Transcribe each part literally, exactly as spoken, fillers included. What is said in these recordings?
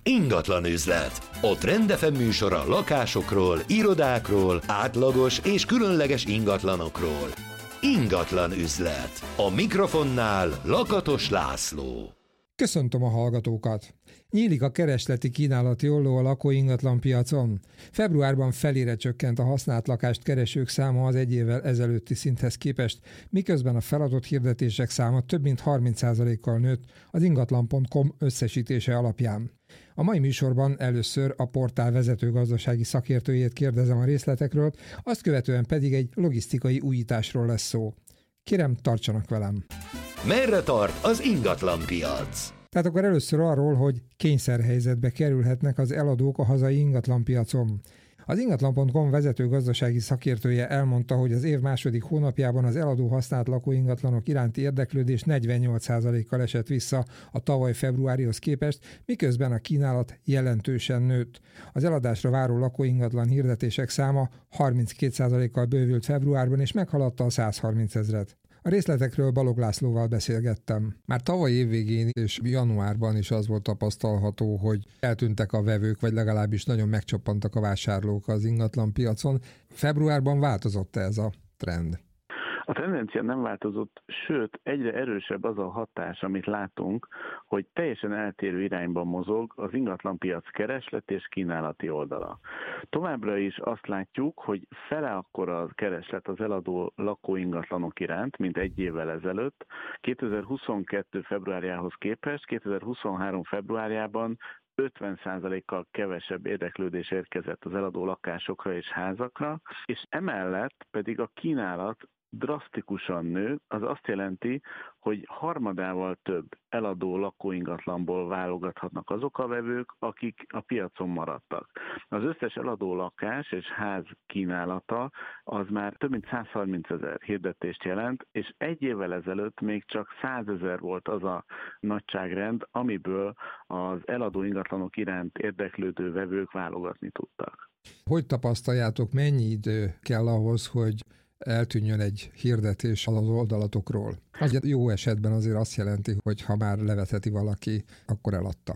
Ingatlan üzlet. A Trend ef em műsora lakásokról, irodákról, átlagos és különleges ingatlanokról. Ingatlan üzlet. A mikrofonnál Lakatos László. Köszöntöm a hallgatókat! Nyílik a keresleti kínálati olló a lakóingatlan piacon. Februárban felére csökkent a használt lakást keresők száma az egy évvel ezelőtti szinthez képest, miközben a feladott hirdetések száma több mint harminc százalékkal nőtt az ingatlan pont com összesítése alapján. A mai műsorban először a portál vezető gazdasági szakértőjét kérdezem a részletekről, azt követően pedig egy logisztikai újításról lesz szó. Kérem, tartsanak velem! Merre tart az ingatlan piac? Tehát akkor először arról, hogy kényszerhelyzetbe kerülhetnek az eladók a hazai ingatlanpiacon. Az ingatlan pont com vezető gazdasági szakértője elmondta, hogy az év második hónapjában az eladó használt lakóingatlanok iránti érdeklődés negyvennyolc százalékkal esett vissza a tavaly februárihoz képest, miközben a kínálat jelentősen nőtt. Az eladásra váró lakóingatlan hirdetések száma harminckét százalékkal bővült februárban és meghaladta a százharminc ezret. A részletekről Balogh Lászlóval beszélgettem. Már tavaly évvégén és januárban is az volt tapasztalható, hogy eltűntek a vevők, vagy legalábbis nagyon megcsappantak a vásárlók az ingatlan piacon. Februárban változott ez a trend? A tendencia nem változott, sőt, egyre erősebb az a hatás, amit látunk, hogy teljesen eltérő irányban mozog az ingatlanpiac kereslet és kínálati oldala. Továbbra is azt látjuk, hogy fele akkora a kereslet az eladó lakóingatlanok iránt, mint egy évvel ezelőtt. kétezer-huszonkettő februárjához képest kétezer-huszonhárom februárjában ötven százalékkal kevesebb érdeklődés érkezett az eladó lakásokra és házakra, és emellett pedig a kínálat drasztikusan nő, az azt jelenti, hogy harmadával több eladó lakóingatlanból válogathatnak azok a vevők, akik a piacon maradtak. Az összes eladó lakás és ház kínálata az már több mint százharminc ezer hirdetést jelent, és egy évvel ezelőtt még csak száz ezer volt az a nagyságrend, amiből az eladó ingatlanok iránt érdeklődő vevők válogatni tudtak. Hogy tapasztaljátok, mennyi idő kell ahhoz, hogy eltűnjön egy hirdetés az oldalatokról? Az jó esetben azért azt jelenti, hogy ha már levetheti valaki, akkor eladta.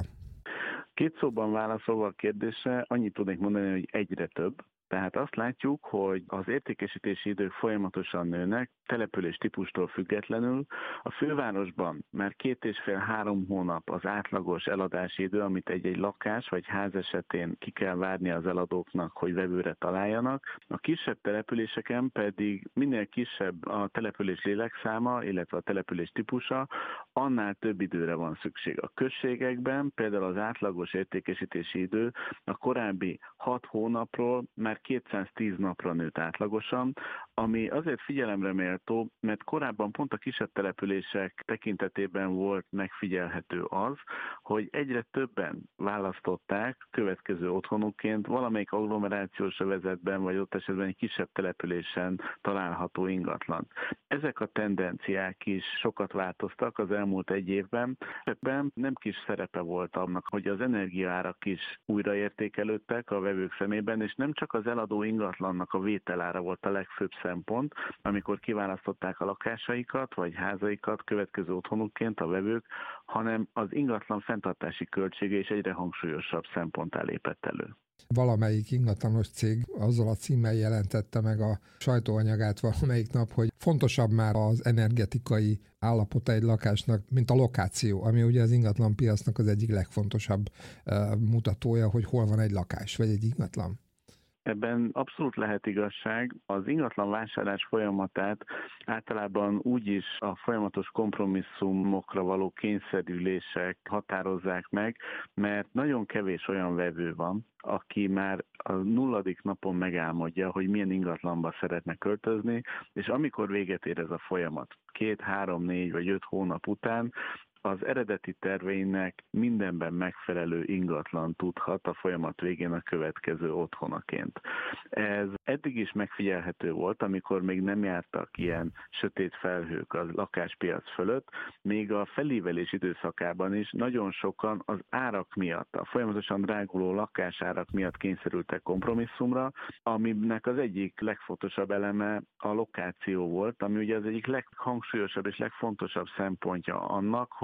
Két szóban válaszolva a kérdésre, annyit tudnék mondani, hogy egyre több. Tehát azt látjuk, hogy az értékesítési idők folyamatosan nőnek, település típustól függetlenül. A fővárosban már két és fél-három hónap az átlagos eladási idő, amit egy-egy lakás vagy ház esetén ki kell várni az eladóknak, hogy vevőre találjanak. A kisebb településeken pedig minél kisebb a település lélekszáma, illetve a település típusa, annál több időre van szükség. A községekben például az átlagos értékesítési idő a korábbi hat hónapról már kétszáztíz napra nőtt átlagosan, ami azért figyelemre méltó, mert korábban pont a kisebb települések tekintetében volt megfigyelhető az, hogy egyre többen választották következő otthonukként valamelyik agglomerációs övezetben, vagy ott esetben egy kisebb településen található ingatlan. Ezek a tendenciák is sokat változtak az elmúlt egy évben. Ebben nem kis szerepe volt annak, hogy az energiaárak is újraértékelődtek a vevők szemében, és nem csak az eladó ingatlannak a vételára volt a legfőbb szempont, amikor kiválasztották a lakásaikat vagy házaikat következő otthonukként a vevők, hanem az ingatlan fenntartási költsége is egyre hangsúlyosabb szemponttá lépett elő. Valamelyik ingatlanos cég azzal a címmel jelentette meg a sajtóanyagát valamelyik nap, hogy fontosabb már az energetikai állapota egy lakásnak, mint a lokáció, ami ugye az ingatlanpiacnak az egyik legfontosabb uh, mutatója, hogy hol van egy lakás vagy egy ingatlan. Ebben abszolút lehet igazság. Az ingatlan vásárlás folyamatát általában úgy is a folyamatos kompromisszumokra való kényszerülések határozzák meg, mert nagyon kevés olyan vevő van, aki már a nulladik napon megálmodja, hogy milyen ingatlanba szeretne költözni, és amikor véget ér ez a folyamat, két, három, négy vagy öt hónap után, az eredeti terveinek mindenben megfelelő ingatlan tudhat a folyamat végén a következő otthonaként. Ez eddig is megfigyelhető volt, amikor még nem jártak ilyen sötét felhők a lakáspiac fölött, még a felívelés időszakában is nagyon sokan az árak miatt, a folyamatosan dráguló lakásárak miatt kényszerültek kompromisszumra, aminek az egyik legfontosabb eleme a lokáció volt, ami ugye az egyik leghangsúlyosabb és legfontosabb szempontja annak, hogy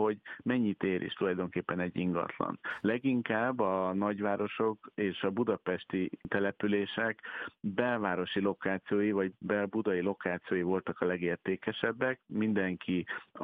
hogy mennyit ér is tulajdonképpen egy ingatlan. Leginkább a nagyvárosok és a budapesti települések belvárosi lokációi, vagy belbudai lokációi voltak a legértékesebbek. Mindenki,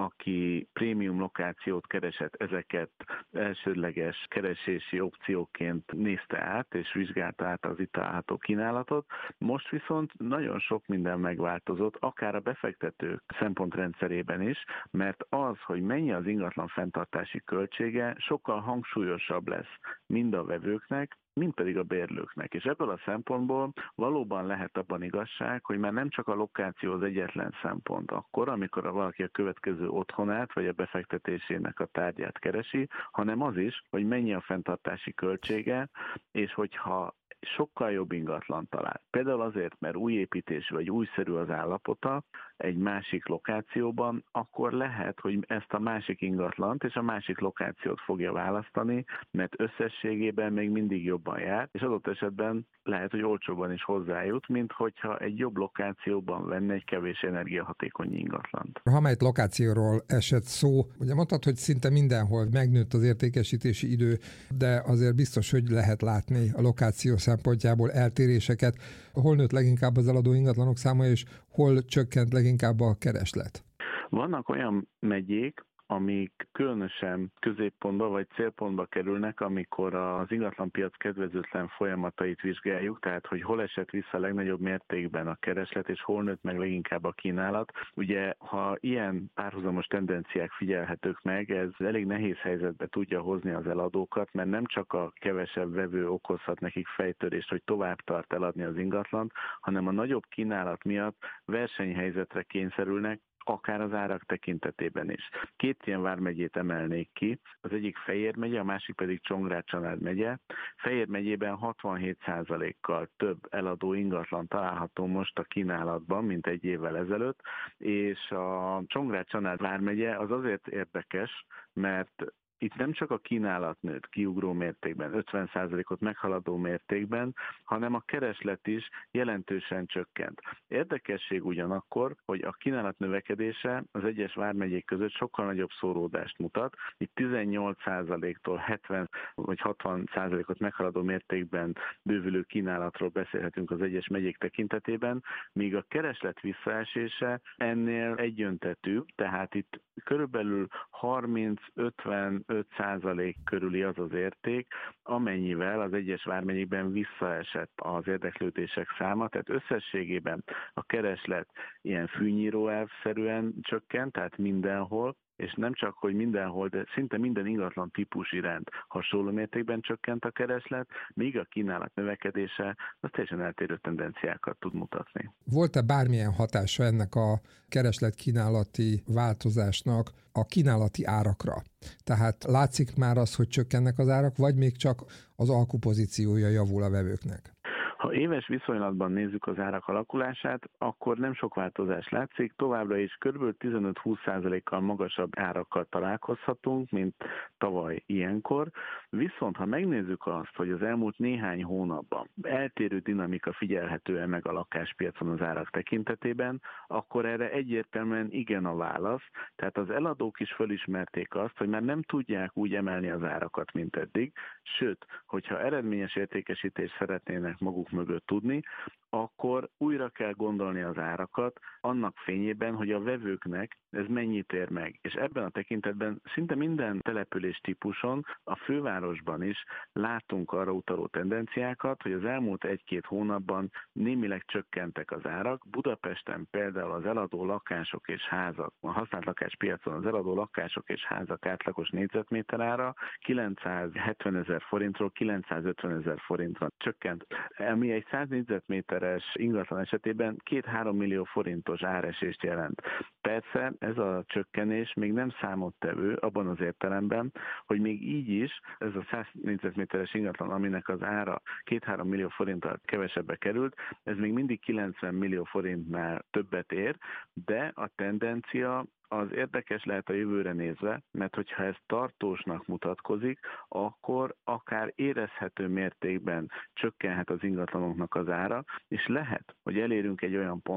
aki prémium lokációt keresett, ezeket elsődleges keresési opcióként nézte át, és vizsgálta át az itt található kínálatot. Most viszont nagyon sok minden megváltozott, akár a befektetők szempontrendszerében is, mert az, hogy mennyi az ingatlan fenntartási költsége, sokkal hangsúlyosabb lesz mind a vevőknek, mind pedig a bérlőknek. És ebből a szempontból valóban lehet abban igazság, hogy már nem csak a lokáció az egyetlen szempont akkor, amikor a valaki a következő otthonát, vagy a befektetésének a tárgyát keresi, hanem az is, hogy mennyi a fenntartási költsége, és hogyha sokkal jobb ingatlan talál. Például azért, mert új építés vagy újszerű az állapota egy másik lokációban, akkor lehet, hogy ezt a másik ingatlant és a másik lokációt fogja választani, mert összességében még mindig jobban jár, és adott esetben lehet, hogy olcsóban is hozzájut, mint hogyha egy jobb lokációban venne egy kevés energiahatékony ingatlant. Ha melyik lokációról esett szó, ugye mondtad, hogy szinte mindenhol megnőtt az értékesítési idő, de azért biztos, hogy lehet látni a lokáció szempontjából eltéréseket. Hol nőtt leginkább az eladó ingatlanok száma, és hol csökkent leginkább a kereslet? Vannak olyan megyék, amik különösen középpontba vagy célpontba kerülnek, amikor az ingatlanpiac kedvezőtlen folyamatait vizsgáljuk, tehát hogy hol esett vissza legnagyobb mértékben a kereslet, és hol nőtt meg leginkább a kínálat. Ugye, ha ilyen párhuzamos tendenciák figyelhetők meg, ez elég nehéz helyzetbe tudja hozni az eladókat, mert nem csak a kevesebb vevő okozhat nekik fejtörést, hogy tovább tart eladni az ingatlant, hanem a nagyobb kínálat miatt versenyhelyzetre kényszerülnek, akár az árak tekintetében is. Két ilyen vármegyét emelnék ki, az egyik Fejér megye, a másik pedig Csongrád-Csanád megye. Fejér megyében hatvanhét százalékkal több eladó ingatlan található most a kínálatban, mint egy évvel ezelőtt, és a Csongrád-Csanád vármegye az azért érdekes, mert itt nem csak a kínálat nőtt kiugró mértékben, ötven százalékot meghaladó mértékben, hanem a kereslet is jelentősen csökkent. Érdekesség ugyanakkor, hogy a kínálat növekedése az egyes vármegyék között sokkal nagyobb szóródást mutat. Itt tizennyolc százaléktól hetven vagy hatvan százalékot meghaladó mértékben bővülő kínálatról beszélhetünk az egyes megyék tekintetében, míg a kereslet visszaesése ennél egyöntetűbb, tehát itt körülbelül harminc-ötvenöt százalék körüli az az érték, amennyivel az egyes vármegyékben visszaesett az érdeklődések száma, tehát összességében a kereslet ilyen fűnyíróelvszerűen csökkent, tehát mindenhol, és nem csak, hogy mindenhol, de szinte minden ingatlan típus iránt hasonló mértékben csökkent a kereslet, míg a kínálat növekedése az teljesen eltérő tendenciákat tud mutatni. Volt-e bármilyen hatása ennek a kereslet-kínálati változásnak a kínálati árakra? Tehát látszik már az, hogy csökkennek az árak, vagy még csak az alkupozíciója javul a vevőknek? Ha éves viszonylatban nézzük az árak alakulását, akkor nem sok változás látszik, továbbra is kb. tizenöt-húsz százalékkal magasabb árakkal találkozhatunk, mint tavaly ilyenkor. Viszont ha megnézzük azt, hogy az elmúlt néhány hónapban eltérő dinamika figyelhető-e meg a lakáspiacon az árak tekintetében, akkor erre egyértelműen igen a válasz. Tehát az eladók is fölismerték azt, hogy már nem tudják úgy emelni az árakat, mint eddig, sőt, hogyha eredményes értékesítést szeretnének maguk mögött tudni, akkor újra kell gondolni az árakat annak fényében, hogy a vevőknek ez mennyit ér meg. És ebben a tekintetben szinte minden település típuson, a fővárosban is látunk arra utaló tendenciákat, hogy az elmúlt egy-két hónapban némileg csökkentek az árak. Budapesten például az eladó lakások és házak, a használt lakáspiacon az eladó lakások és házak átlagos négyzetméter ára kilencszázhetven ezer forintról kilencszázötven ezer forintra csökkent, ami egy száz négyzetméteres ingatlan esetében két-három millió forintos áresést jelent. Persze ez a csökkenés még nem számottevő abban az értelemben, hogy még így is ez a száz négyzetméteres ingatlan, aminek az ára két-három millió forinttal kevesebbe került, ez még mindig kilencven millió forintnál többet ér, de a tendencia az érdekes lehet a jövőre nézve, mert hogyha ez tartósnak mutatkozik, akkor akár érezhető mértékben csökkenhet az ingatlanoknak az ára, és lehet, hogy elérünk egy olyan pontot,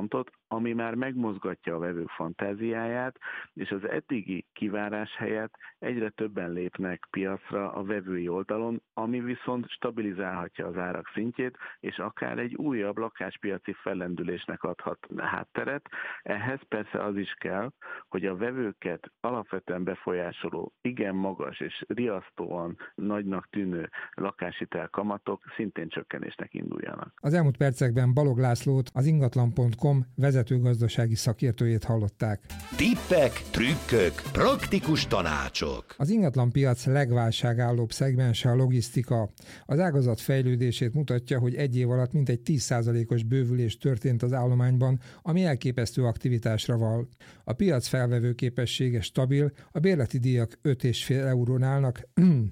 ami már megmozgatja a vevők fantáziáját, és az eddigi kivárás helyett egyre többen lépnek piacra a vevői oldalon, ami viszont stabilizálhatja az árak szintjét, és akár egy újabb lakáspiaci fellendülésnek adhat hátteret. Ehhez persze az is kell, hogy a vevőket alapvetően befolyásoló, igen magas és riasztóan nagynak tűnő lakáshitel kamatok szintén csökkenésnek induljanak. Az elmúlt percekben Balog Lászlót, az ingatlan pont com vezető gazdasági szakértőjét hallották. Tippek, trükkök, praktikus tanácsok. Az ingatlanpiac legválságállóbb szegmense a logisztika. Az ágazat fejlődését mutatja, hogy egy év alatt mintegy tíz százalékos bővülés történt az állományban, ami elképesztő aktivitásra val. A piac felvevő képessége stabil, a bérleti díjak öt egész öt eurón állnak,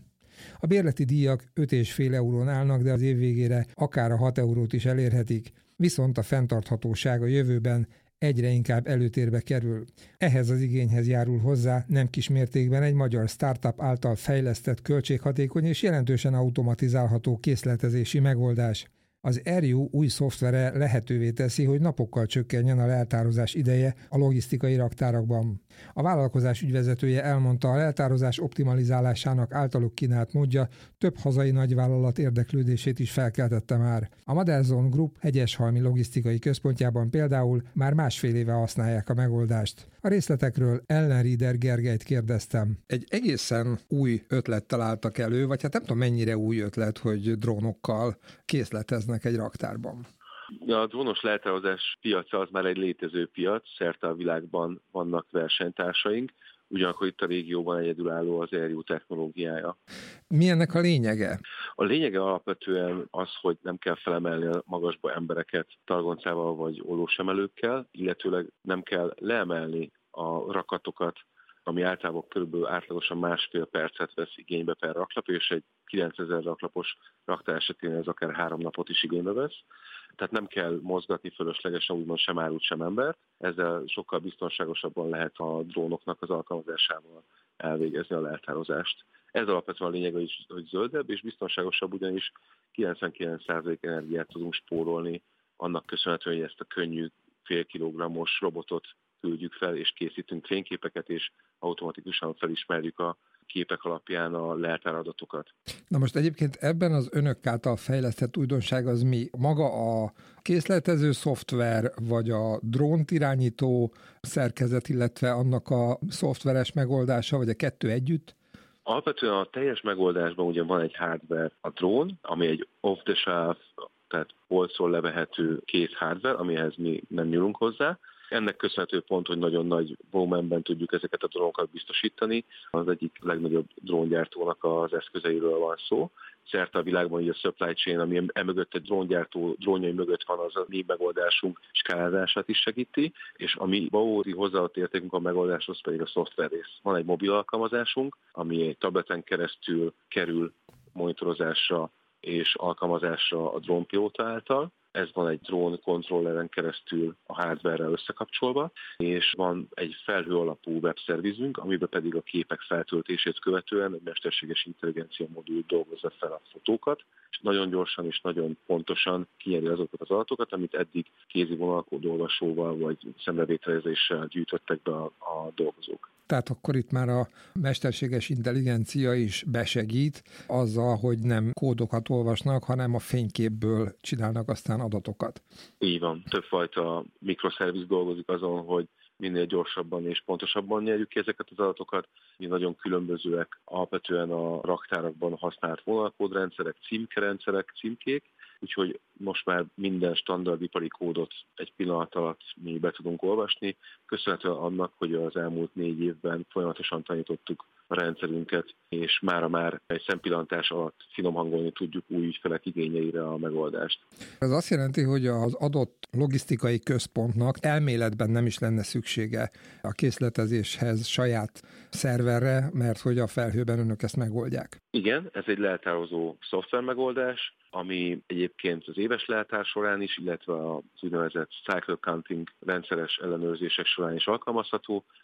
A bérleti díjak öt egész öt eurón állnak, de az év végére akár a hat eurót is elérhetik, viszont a fenntarthatóság a jövőben egyre inkább előtérbe kerül. Ehhez az igényhez járul hozzá nem kis mértékben egy magyar startup által fejlesztett költséghatékony és jelentősen automatizálható készletezési megoldás. Az Erju új szoftvere lehetővé teszi, hogy napokkal csökkenjen a leltározás ideje a logisztikai raktárakban. A vállalkozás ügyvezetője elmondta, a leltározás optimalizálásának általuk kínált módja több hazai nagyvállalat érdeklődését is felkeltette már. A Madelzone Group Hegyeshalmi logisztikai központjában például már másfél éve használják a megoldást. A részletekről Ellen Rieder Gergelyt kérdeztem. Egy egészen új ötlettel álltak elő, vagy hát nem tudom mennyire új ötlet, hogy drónokkal készleteznek egy raktárban. A drónos leltározás piaca az már egy létező piac, szerte a világban vannak versenytársaink, ugyanakkor itt a régióban egyedülálló az Erju technológiája. Mi ennek a lényege? A lényege alapvetően az, hogy nem kell felemelni a magasba embereket targoncával vagy ollósemelőkkel, illetőleg nem kell leemelni a rakatokat, ami általában körülbelül átlagosan másfél percet vesz igénybe per raklap, és egy kilencezer raklapos raktár esetén ez akár három napot is igénybe vesz. Tehát nem kell mozgatni fölöslegesen úgymond sem árut, sem embert. Ezzel sokkal biztonságosabban lehet a drónoknak az alkalmazásával elvégezni a leltározást. Ez alapvetően a lényeg, hogy zöldebb és biztonságosabb, ugyanis kilencvenkilenc százalék energiát tudunk spórolni, annak köszönhetően, hogy ezt a könnyű fél kilogrammos robotot küldjük fel, és készítünk fényképeket, és automatikusan felismerjük a képek alapján a leltáradatokat. Na most egyébként ebben az önök által fejlesztett újdonság az mi? Maga a készletező szoftver, vagy a drónt irányító szerkezet, illetve annak a szoftveres megoldása, vagy a kettő együtt? Alapvetően a teljes megoldásban ugye van egy hardware, a drón, ami egy off-the-shelf, tehát polcról levehető kész hardware, amihez mi nem nyúlunk hozzá. Ennek köszönhető pont, hogy nagyon nagy volumenben tudjuk ezeket a drónokat biztosítani. Az egyik legnagyobb dróngyártónak az eszközeiről van szó. Szerte a világban így a supply chain, ami emögött egy dróngyártó drónjai mögött van, az a mi megoldásunk skálázását is segíti, és ami valódi hozzáadott értékünk a megoldáshoz pedig a szoftver rész. Van egy mobil alkalmazásunk, ami egy tableten keresztül kerül monitorozásra és alkalmazásra a drónpilóta által. Ez van egy drón kontrolleren keresztül a hardware-rel összekapcsolva, és van egy felhő alapú webszervizünk, amiben pedig a képek feltöltését követően egy mesterséges intelligencia modul dolgozza fel a fotókat, és nagyon gyorsan és nagyon pontosan kinyeri azokat az adatokat, amit eddig kézi vonalkód olvasóval vagy szemrevételezéssel gyűjtöttek be a, a dolgozók. Tehát akkor itt már a mesterséges intelligencia is besegít azzal, hogy nem kódokat olvasnak, hanem a fényképből csinálnak aztán adatokat. Így van. Többfajta mikroszerviz dolgozik azon, hogy minél gyorsabban és pontosabban nyerjük ki ezeket az adatokat. Mi nagyon különbözőek alapvetően a raktárakban használt vonalkódrendszerek, címkerendszerek, címkék, úgyhogy most már minden standard ipari kódot egy pillanat alatt mi be tudunk olvasni, köszönhetően annak, hogy az elmúlt négy évben folyamatosan tanítottuk a rendszerünket, és mára már egy szempillantás alatt finom hangolni tudjuk új ügyfelek igényeire a megoldást. Ez azt jelenti, hogy az adott logisztikai központnak elméletben nem is lenne szüksége a készletezéshez saját szerverre, mert hogy a felhőben önök ezt megoldják. Igen, ez egy leltározó szoftver megoldás, ami egyébként az éves leltár során is, illetve az úgynevezett cycle counting rendszeres ellenőrzések során is alkalmazható,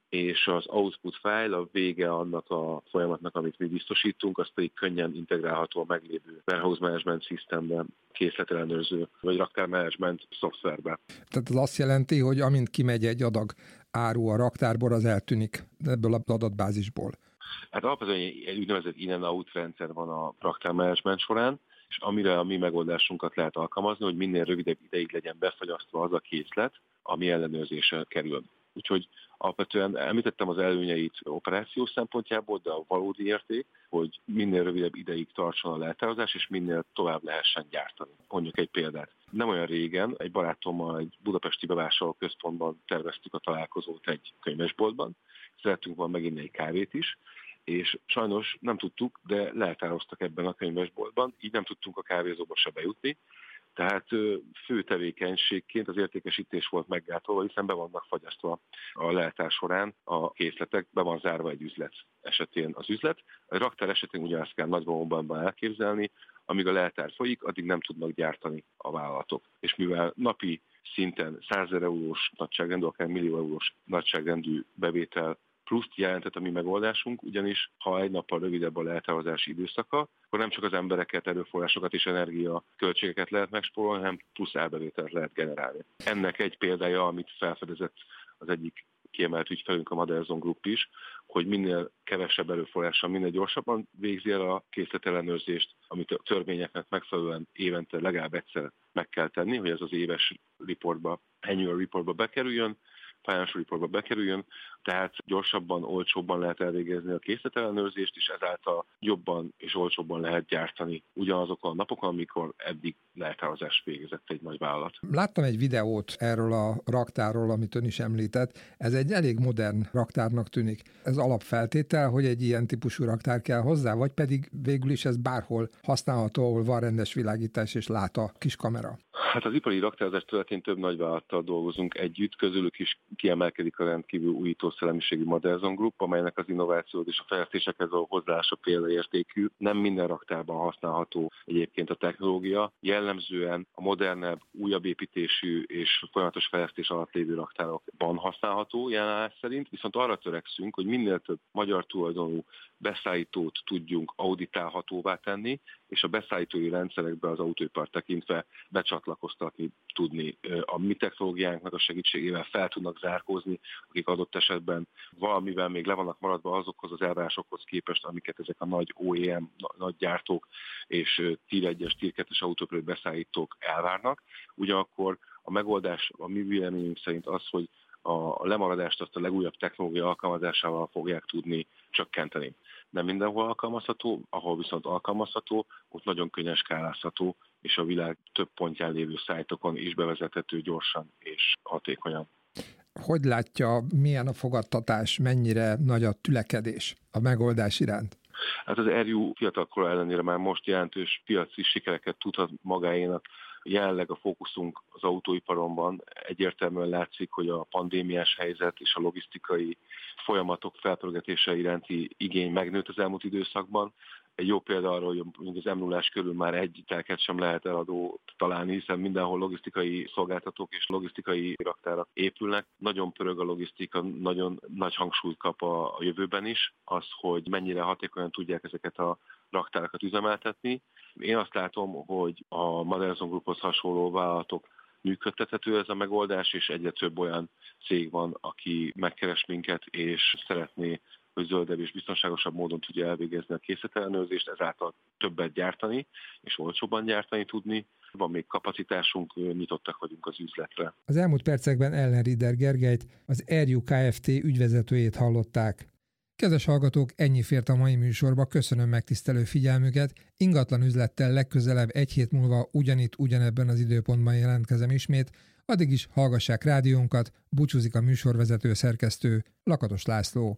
és az output file, a vége annak a folyamatnak, amit mi biztosítunk, az pedig könnyen integrálható a meglévő warehouse management systemben, készletellenőrző vagy raktármanagement szoftverbe. Tehát az azt jelenti, hogy amint kimegy egy adag áru a raktárból, az eltűnik ebből az adatbázisból. Hát alapvetően egy úgynevezett in-and-out rendszer van a raktármanagement során, és amire a mi megoldásunkat lehet alkalmazni, hogy minél rövidebb ideig legyen befagyasztva az a készlet, ami ellenőrzésre kerül. Úgyhogy alapvetően említettem az előnyeit operációs szempontjából, de a valódi érték, hogy minél rövidebb ideig tartson a leltározás, és minél tovább lehessen gyártani. Mondjuk egy példát. Nem olyan régen egy barátommal egy budapesti bevásárlóközpontban terveztük a találkozót egy könyvesboltban. Szerettünk volna meginni egy kávét is, és sajnos nem tudtuk, de leltároztak ebben a könyvesboltban, így nem tudtunk a kávézóba se bejutni. Tehát fő tevékenységként az értékesítés volt meggátolva, hiszen be vannak fagyasztva a leltár során a készletek, be van zárva egy üzlet esetén az üzlet. A raktár esetén ugyanazt kell nagy vonalban elképzelni, amíg a leltár folyik, addig nem tudnak gyártani a vállalatok. És mivel napi szinten százezer eurós nagyságrendű, akár millió eurós nagyságrendű bevétel pluszt jelentett a mi megoldásunk, ugyanis ha egy nappal rövidebb a leltározási időszaka, akkor nem csak az embereket, erőforrásokat és energia költségeket lehet megspórolni, hanem plusz elbevételt lehet generálni. Ennek egy példája, amit felfedezett az egyik kiemelt ügyfelünk, a Madelson Group is, hogy minél kevesebb erőforrással, minél gyorsabban végzi el a készletellenőrzést, amit a törvényeknek megfelelően évente legalább egyszer meg kell tenni, hogy ez az éves reportba, annual reportba bekerüljön, financial reportba bekerüljön, tehát gyorsabban, olcsóbban lehet elvégezni a készletellenőrzést, és ezáltal jobban és olcsóbban lehet gyártani ugyanazokon a napokon, amikor eddig leltározást végezett egy nagy vállalat. Láttam egy videót erről a raktárról, amit ön is említett. Ez egy elég modern raktárnak tűnik. Ez alapfeltétel, hogy egy ilyen típusú raktár kell hozzá, vagy pedig végül is ez bárhol használható, ahol van rendes világítás és lát a kis kamera? Hát az ipari raktározás területén több nagyvállalattal dolgozunk együtt, közülük is kiemelkedik a rendkívül újító szellemiségű Madelson Group, amelynek az innovációt és a fejlesztésekhez a hozzáállása példaértékű. Nem minden raktárban használható egyébként a technológia. Jellemzően a modernebb, újabb építésű és folyamatos fejlesztés alatt lévő raktárokban használható jelenleg szerint, viszont arra törekszünk, hogy minél több magyar tulajdonú beszállítót tudjunk auditálhatóvá tenni, és a beszállítói rendszerekbe az autóipart tekintve becsatlakoztatni tudni. A mi technológiánknak a segítségével fel tudnak zárkózni, akik adott esetben valamivel még le vannak maradva azokhoz az elvárásokhoz képest, amiket ezek a nagy o e em, nagy gyártók és tier egyes, tier kettes autóipari beszállítók elvárnak. Ugyanakkor a megoldás a mi véleményünk szerint az, hogy a lemaradást azt a legújabb technológia alkalmazásával fogják tudni csökkenteni. Nem mindenhol alkalmazható, ahol viszont alkalmazható, ott nagyon könnyen skálázható, és a világ több pontján lévő szájtokon is bevezethető gyorsan és hatékonyan. Hogy látja, milyen a fogadtatás, mennyire nagy a tülekedés a megoldás iránt? Hát az er u fiatalkora ellenére már most jelentős piaci sikereket tudhat magáénak. Jelenleg a fókuszunk az autóiparon van. Egyértelműen látszik, hogy a pandémiás helyzet és a logisztikai folyamatok felpörgetése iránti igény megnőtt az elmúlt időszakban. Egy jó példa arra, hogy az em nullás körül már egy telket sem lehet eladó találni, hiszen mindenhol logisztikai szolgáltatók és logisztikai raktárak épülnek. Nagyon pörög a logisztika, nagyon nagy hangsúlyt kap a, a jövőben is, az, hogy mennyire hatékonyan tudják ezeket a raktárakat üzemeltetni. Én azt látom, hogy a Madelson Grouphoz hasonló vállalatok működtethető ez a megoldás, és egyre több olyan cég van, aki megkeres minket, és szeretné, hogy zöldebb és biztonságosabb módon tudja elvégezni a készletellenőrzést, ezáltal többet gyártani, és olcsóbban gyártani tudni. Van még kapacitásunk, nyitottak vagyunk az üzletre. Az elmúlt percekben Ellen Rieder Gergelyt, az er u Kft. Ügyvezetőjét hallották. Kedves hallgatók, ennyi fért a mai műsorba, köszönöm megtisztelő figyelmüket. Ingatlan üzlettel legközelebb egy hét múlva ugyanitt, ugyanebben az időpontban jelentkezem ismét. Addig is hallgassák rádiónkat, búcsúzik a műsorvezető szerkesztő Lakatos László.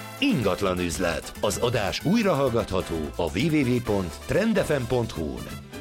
Ingatlan üzlet. Az adás újra hallgatható a double-u double-u double-u pont trend f m pont hu-n.